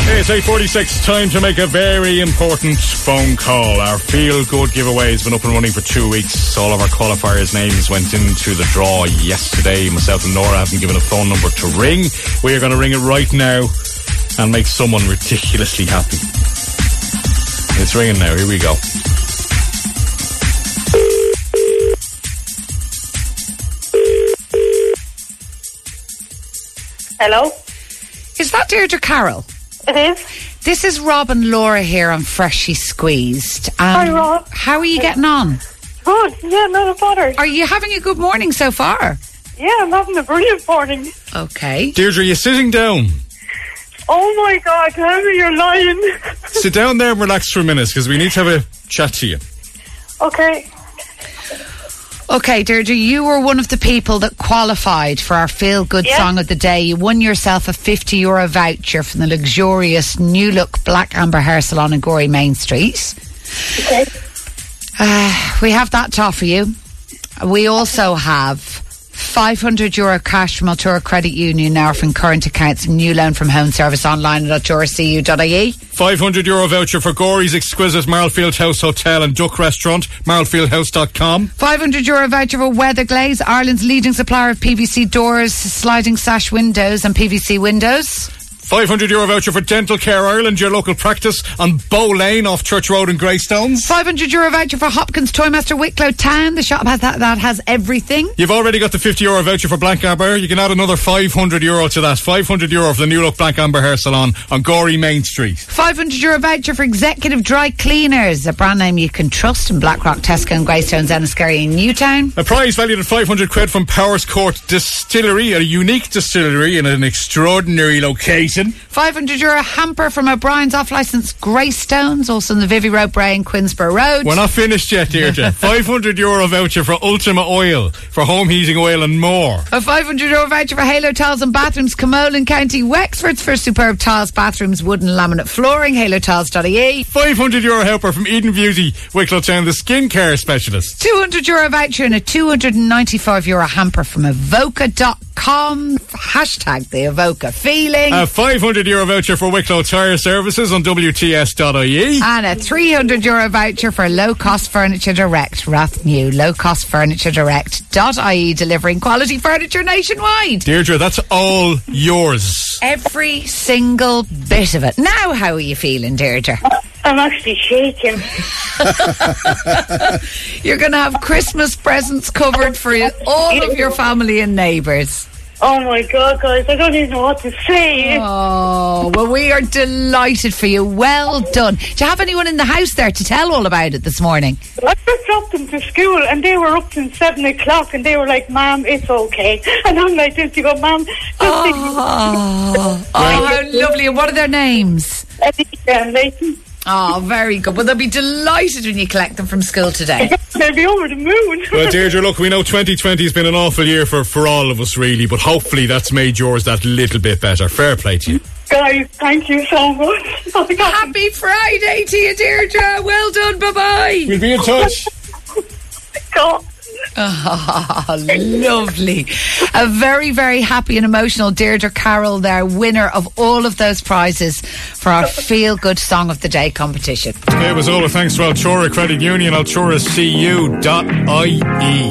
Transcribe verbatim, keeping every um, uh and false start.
Hey, it's eight forty-six. Time to make a very important phone call. Our Feel Good giveaway has been up and running for two weeks. All of our qualifiers' names went into the draw yesterday. Myself and Nora have been given a phone number to ring. We are going to ring it right now and make someone ridiculously happy. It's ringing now. Here we go. Hello? Is that Deirdre Carroll? It is. This is Rob and Laura here on Freshly Squeezed. Um, Hi, Rob. How are you getting on? Good. Yeah, not a bother. Are you having a good morning so far? Yeah, I'm having a brilliant morning. Okay. Deirdre, are you sitting down? Oh my God, tell me you're lying. Sit down there and relax for a minute because we need to have a chat to you. Okay. Okay, Deirdre, you were one of the people that qualified for our Feel Good Yeah. Song of the Day. You won yourself a fifty euro voucher from the luxurious New Look Black Amber Hair Salon in Gorey Main Street. Okay. Uh, we have that to offer you. We also have five hundred euro cash from Altura Credit Union now from current accounts and new loan from Home Service online at altura c u dot i e. five hundred euro voucher for Gorey's exquisite Marlfield House Hotel and Duck Restaurant, marlfield house dot com. five hundred euro voucher for Weather Glaze, Ireland's leading supplier of P V C doors, sliding sash windows and P V C windows. five hundred euro voucher for Dental Care Ireland, your local practice on Bow Lane off Church Road in Greystones. five hundred euro voucher for Hopkins Toymaster Wicklow Town. The shop has that, that has everything. You've already got the fifty euro voucher for Black Amber. You can add another five hundred euro to that. five hundred euro for the New Look Black Amber Hair Salon on Gorey Main Street. five hundred euro voucher for Executive Dry Cleaners, a brand name you can trust in Blackrock, Tesco and Greystones, Enniskerry and Newtown. A prize valued at five hundred quid from Powers Court Distillery, a unique distillery in an extraordinary location. five hundred euro hamper from O'Brien's off-licence Greystones, also in the Vivy Road, Bray and Quinsborough Road. We're not finished yet, Deirdre. five hundred euro voucher for Ultima Oil, for home heating oil and more. A five hundred euro voucher for Halo Tiles and Bathrooms, Camolan County Wexford, for superb tiles, bathrooms, wood and laminate flooring, halo tiles dot i e. five hundred euro helper from Eden Beauty, Wicklow Town, the skincare specialist. two hundred euro voucher and a two hundred ninety-five euro hamper from evoca dot com. Hashtag the Evoca feeling. A five hundred euro voucher for Wicklow Tyre Services on W T S dot I E. And a three hundred euro voucher for Low Cost Furniture Direct. Rath New, Low Cost Furniture Direct dot I E, delivering quality furniture nationwide. Deirdre, that's all yours. Every single bit of it. Now, how are you feeling, Deirdre? I'm actually shaking. You're going to have Christmas presents covered for all of your family and neighbours. Oh my God, guys, I don't even know what to say. Oh, well, we are delighted for you. Well done. Do you have anyone in the house there to tell all about it this morning? I just dropped them to school and they were up till seven o'clock and they were like, Ma'am, it's okay. And I'm like this, you go, Ma'am, just Oh, oh, how lovely. And what are their names? Eddie and Leighton. Oh, very good. Well, they'll be delighted when you collect them from school today. They'll be over the moon. Well, Deirdre, look, we know twenty twenty has been an awful year for, for all of us, really, but hopefully that's made yours that little bit better. Fair play to you. Guys, thank you so much. Oh my God. Happy Friday to you, Deirdre. Well done. Bye-bye. We'll be in touch. God. Oh, lovely. A very, very happy and emotional Deirdre Carroll there, winner of all of those prizes for our Feel Good Song of the Day competition. It was all a thanks to Altura Credit Union, altura c u dot I E.